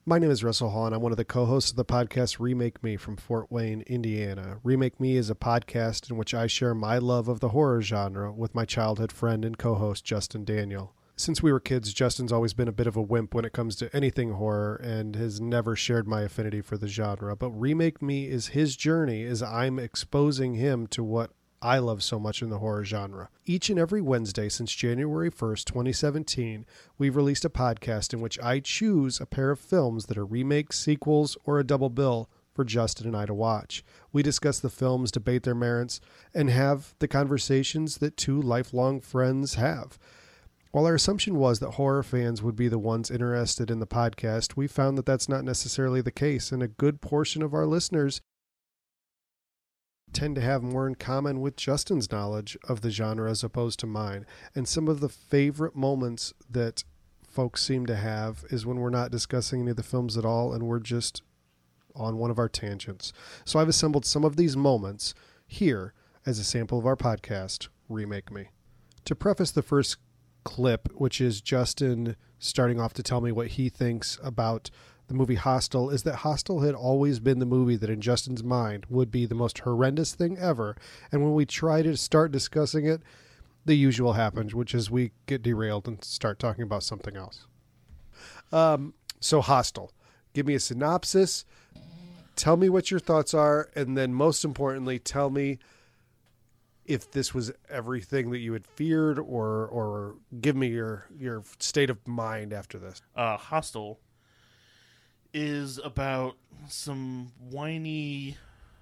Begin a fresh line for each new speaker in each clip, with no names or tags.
My name is Russell Hall, and I'm one of the co-hosts of the podcast Remake Me from Fort Wayne, Indiana. Remake Me is a podcast in which I share my love of the horror genre with my childhood friend and co-host Justin Daniel. Since we were kids, Justin's always been a bit of a wimp when it comes to anything horror and has never shared my affinity for the genre. But Remake Me is his journey as I'm exposing him to what I love so much in the horror genre. Each and every Wednesday since January 1st, 2017, we've released a podcast in which I choose a pair of films that are remakes, sequels, or a double bill for Justin and I to watch. We discuss the films, debate their merits, and have the conversations that two lifelong friends have. While our assumption was that horror fans would be the ones interested in the podcast, we found that that's not necessarily the case, and a good portion of our listeners tend to have more in common with Justin's knowledge of the genre as opposed to mine. And some of the favorite moments that folks seem to have is when we're not discussing any of the films at all and we're just on one of our tangents. So I've assembled some of these moments here as a sample of our podcast, Remake Me. To preface the first clip, which is Justin starting off to tell me what he thinks about the movie Hostel, is that Hostel had always been the movie that in Justin's mind would be the most horrendous thing ever. And when we try to start discussing it, the usual happens, which is we get derailed and start talking about something else. So Hostel, give me a synopsis, tell me what your thoughts are, and then most importantly, tell me if this was everything that you had feared, or give me your state of mind after this.
Hostel is about some whiny,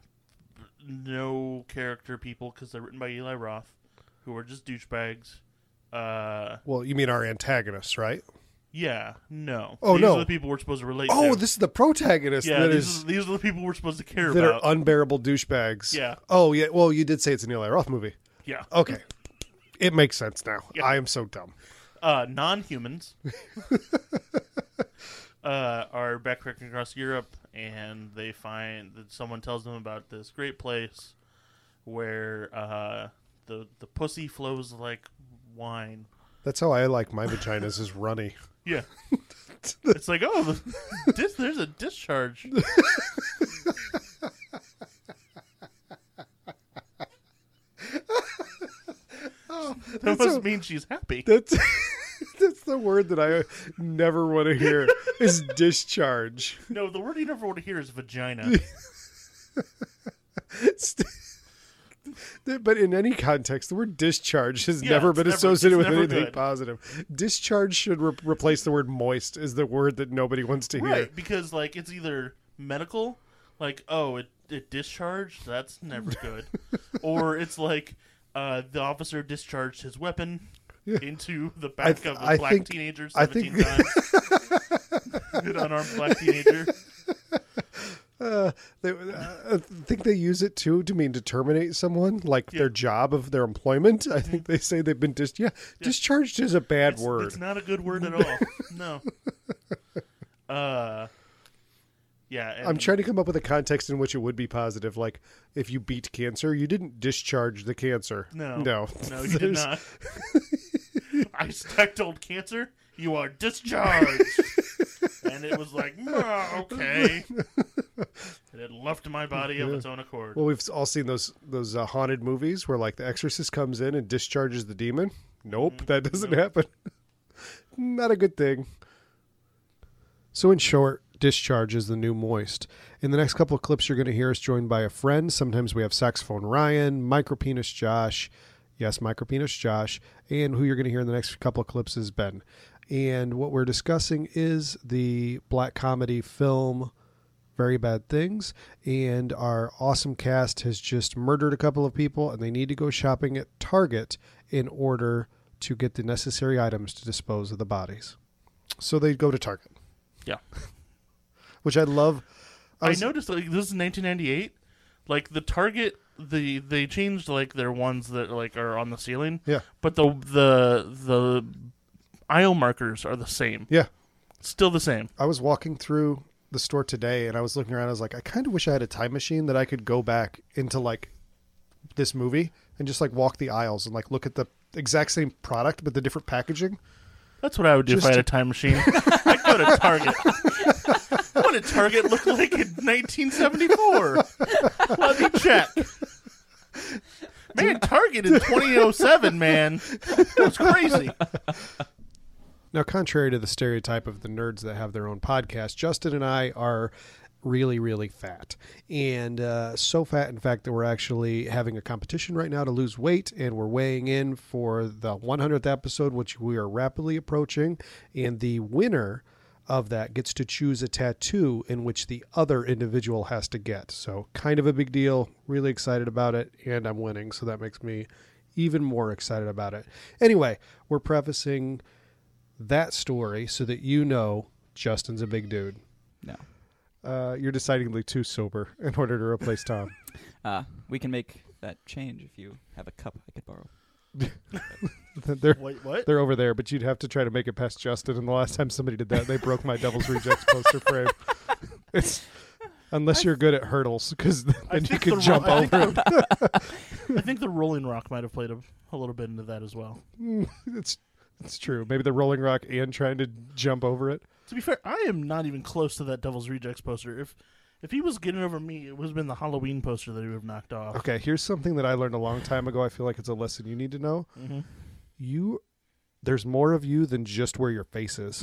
no character people, because they're written by Eli Roth, who are just douchebags.
Well, you mean our antagonists, right?
Yeah, no.
Oh,
these
no.
are the people we're supposed to relate to.
Oh, this is the protagonist.
Yeah,
that
these are the people we're supposed to care
that
about.
are unbearable douchebags.
Yeah.
Oh, yeah. Well, you did say it's an Eli Roth movie.
Yeah.
Okay. It makes sense now.
Yeah.
I am so dumb.
Non-humans are backpacking across Europe, and they find that someone tells them about this great place where the pussy flows like wine.
That's how I like my vaginas, is runny.
Yeah. It's like, oh, there's a discharge. That must mean she's happy.
That's the word that I never want to hear, is discharge.
No, the word you never want to hear is vagina.
But in any context, the word discharge has never been associated with anything
good.
positive. Discharge should replace the word moist, is the word that nobody wants to hear.
Right, because like it's either medical, like, oh, it discharged, that's never good. Or it's like the officer discharged his weapon into the back of a black teenager 17 times. An unarmed black teenager.
I think they use it too to mean to terminate someone, like their job of their employment. I think they say they've been discharged is a bad word.
It's not a good word at all. No. Yeah. And
I'm trying to come up with a context in which it would be positive. Like if you beat cancer, you didn't discharge the cancer.
No, you did not. I told cancer, you are discharged. And it was like, okay. And it left my body of its own accord.
Well, we've all seen those haunted movies where like the exorcist comes in and discharges the demon. Nope, that doesn't happen. Not a good thing. So in short, discharge is the new moist. In the next couple of clips, you're going to hear us joined by a friend. Sometimes we have saxophone Ryan, micropenis Josh. Yes, micropenis Josh. And who you're going to hear in the next couple of clips is Ben. And what we're discussing is the black comedy film Very Bad Things. And our awesome cast has just murdered a couple of people, and they need to go shopping at Target in order to get the necessary items to dispose of the bodies. So they go to Target.
Yeah.
Which I love.
I noticed, like, this is 1998. Like, the Target, they changed, like, their ones that, like, are on the ceiling.
Yeah.
But the aisle markers are the same.
Yeah.
Still the same.
I was walking through the store today, and I was looking around. I was like, I kind of wish I had a time machine that I could go back into, like, this movie and just, like, walk the aisles and, like, look at the exact same product but the different packaging.
That's what I would do if I had a time machine. I'd go to Target. What did Target look like in 1974? Let me check. Man, Target in 2007, man. It was crazy.
Now, contrary to the stereotype of the nerds that have their own podcast, Justin and I are really, really fat. And so fat, in fact, that we're actually having a competition right now to lose weight, and we're weighing in for the 100th episode, which we are rapidly approaching. And the winner of that gets to choose a tattoo in which the other individual has to get. So kind of a big deal. Really excited about it, and I'm winning, so that makes me even more excited about it. Anyway, we're prefacing that story so that you know Justin's a big dude.
No.
You're decidedly too sober in order to replace Tom.
We can make that change if you have a cup I could borrow.
Wait, what?
They're over there, but you'd have to try to make it past Justin. And the last time somebody did that, they broke my Devil's Rejects poster frame. Unless you're good at hurdles, because then you could jump over it.
I think the Rolling Rock might have played a little bit into that as well.
It's true. Maybe the Rolling Rock and trying to jump over it.
To be fair, I am not even close to that Devil's Rejects poster. If he was getting over me, it would have been the Halloween poster that he would have knocked off.
Okay, here's something that I learned a long time ago. I feel like it's a lesson you need to know.
Mm-hmm.
There's more of you than just where your face is.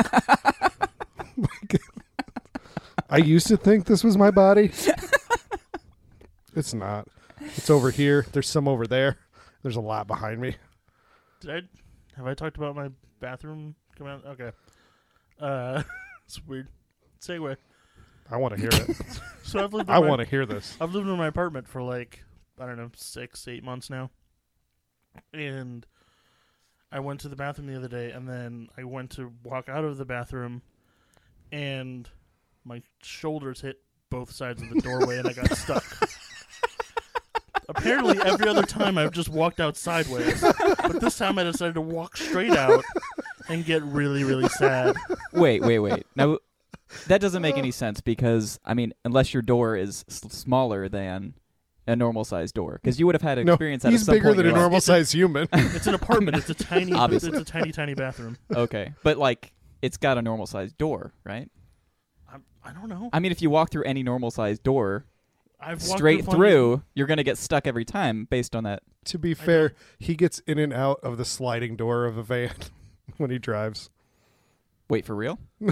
I used to think this was my body. It's not. It's over here. There's some over there. There's a lot behind me.
Have I talked about my bathroom coming out? Okay. It's weird. Segue.
I want to hear it.
So I've lived.
I want to hear this.
I've lived in my apartment for 6-8 months now, and I went to the bathroom the other day, and then I went to walk out of the bathroom, and my shoulders hit both sides of the doorway, and I got stuck. Apparently, every other time I've just walked out sideways, but this time I decided to walk straight out and get really, really sad.
Wait. Now, that doesn't make any sense because, unless your door is smaller than a normal-sized door, because you would have had experience at some point.
He's bigger than a normal-sized human.
It's an apartment. It's a tiny,
Obviously.
It's a tiny, tiny bathroom.
Okay, but it's got a normal-sized door, right?
I don't know.
If you walk through any normal-sized door,
I've
straight through, you're going to get stuck every time based on that.
To be fair, he gets in and out of the sliding door of a van when he drives.
Wait, for real?
No.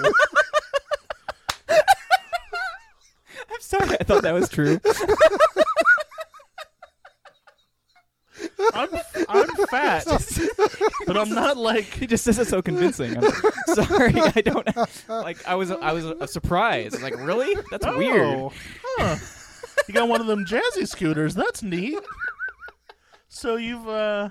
I'm sorry, I thought that was true.
I'm fat, but I'm not
He just says it so convincing. I'm sorry, I don't. I was surprised. Really? That's weird.
Huh. You got one of them jazzy scooters. That's neat. So you've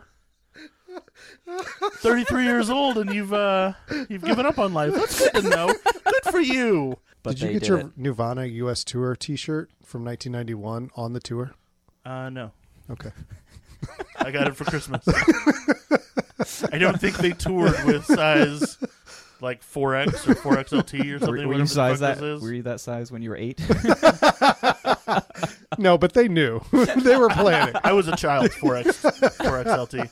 33 years old and you've given up on life. That's good to know. Good for you.
But
did you get your Nirvana US Tour T-shirt from 1991 on the tour?
No.
Okay.
I got it for Christmas. I don't think they toured with size 4X or 4XLT or something.
Were you size that? Were you that size when you were 8?
No, but they knew. They were planning.
I was a child. 4XLT.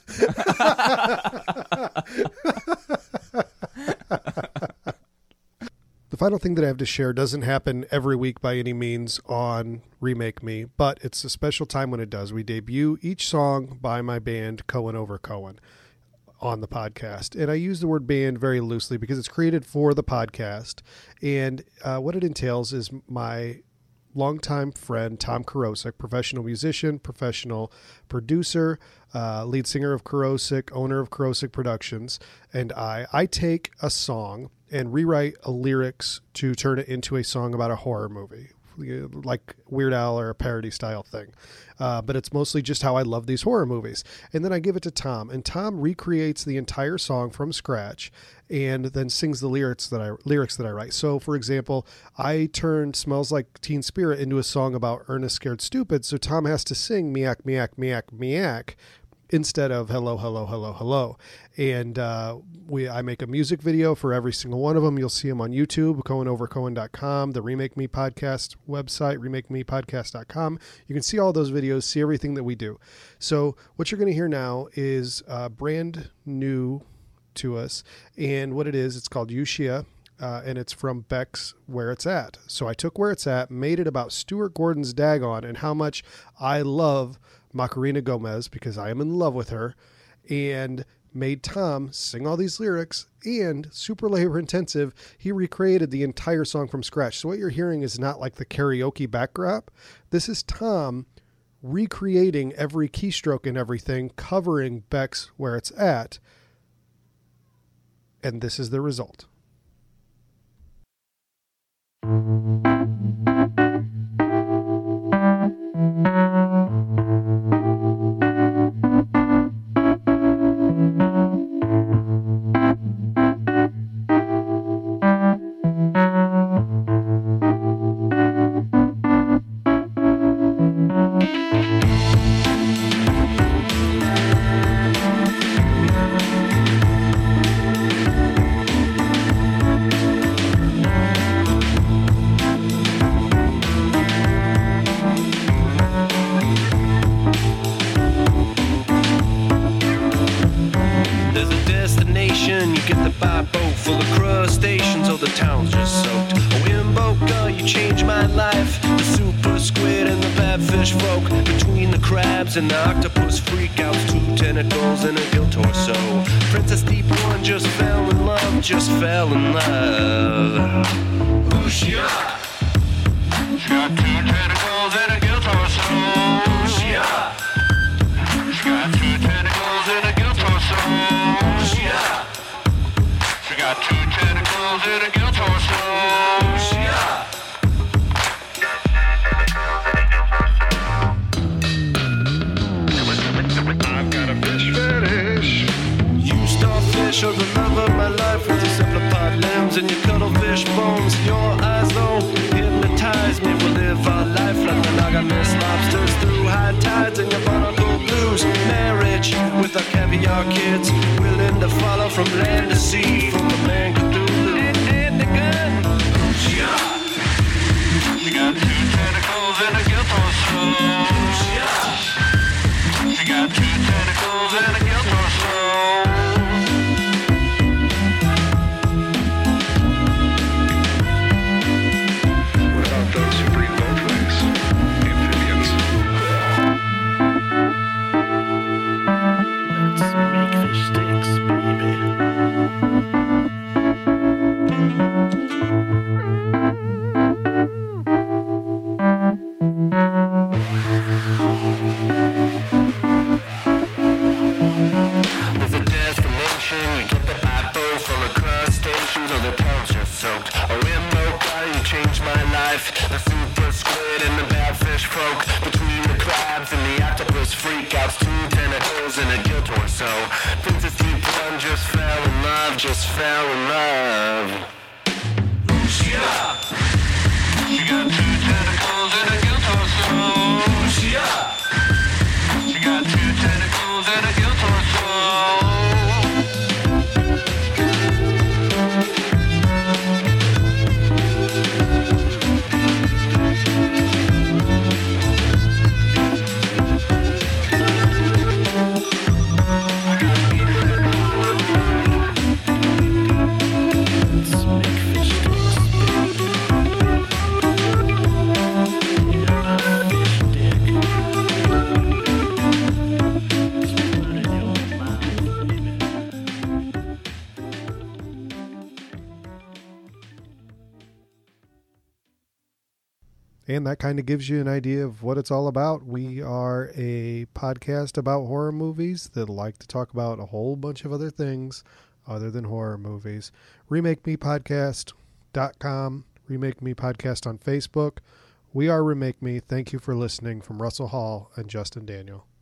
The final thing that I have to share doesn't happen every week by any means on Remake Me, but it's a special time when it does. We debut each song by my band, Cohen Over Cohen, on the podcast. And I use the word band very loosely because it's created for the podcast. And what it entails is my longtime friend, Tom Karosik, professional musician, professional producer, lead singer of Karosik, owner of Karosik Productions, and I take a song and rewrite a lyrics to turn it into a song about a horror movie, like Weird Al or a parody style thing. But it's mostly just how I love these horror movies. And then I give it to Tom, and Tom recreates the entire song from scratch and then sings the lyrics that I write. So, for example, I turned Smells Like Teen Spirit into a song about Ernest Scared Stupid, so Tom has to sing Miak, Miak, Miak, Miak instead of hello, hello, hello, hello. And I make a music video for every single one of them. You'll see them on YouTube, CohenOverCohen.com, the Remake Me podcast website, RemakeMePodcast.com. You can see all those videos, see everything that we do. So what you're going to hear now is brand new to us. And what it is, it's called Yushia. and it's from Beck's Where It's At. So I took Where It's At, made it about Stuart Gordon's Dagon and how much I love Macarena Gomez because I am in love with her, and made Tom sing all these lyrics, and super labor intensive, he recreated the entire song from scratch. So what you're hearing is not like the karaoke backdrop. This is Tom recreating every keystroke and everything, covering Beck's Where It's At. And this is the result.
And the octopus freak out, 2 tentacles and a gill torso. Princess Deep One just fell in love, just fell in love. Who's she up? She got 2 tentacles and a gill torso. Who's she up? She got 2 tentacles and a gill torso. Who's she up? She got 2 tentacles and a gill torso. Who's she up? You're the love of my life with your cephalopod limbs and your cuttlefish bones. Your eyes, though, hypnotize me. We'll live our life like monogamous lobsters through high tides and your barnacle blues. Marriage with our caviar kids, willing to follow from land to sea, from the man Cthulhu and the gun. She got 2 tentacles and a gill torso. She got 2 tentacles and a gill torso. The super squid and the badfish folk, between the crabs and the octopus freakouts, 2 tentacles and a gill torso. Princess Deep One just fell in love, just fell in love. Who's she up? She got 2 tentacles and a gill torso. Who's she up? She got 2 tentacles and a gill torso.
And that kind of gives you an idea of what it's all about. We are a podcast about horror movies that like to talk about a whole bunch of other things other than horror movies. RemakeMePodcast.com, Remake Me Podcast on Facebook. We are Remake Me. Thank you for listening from Russell Hall and Justin Daniel.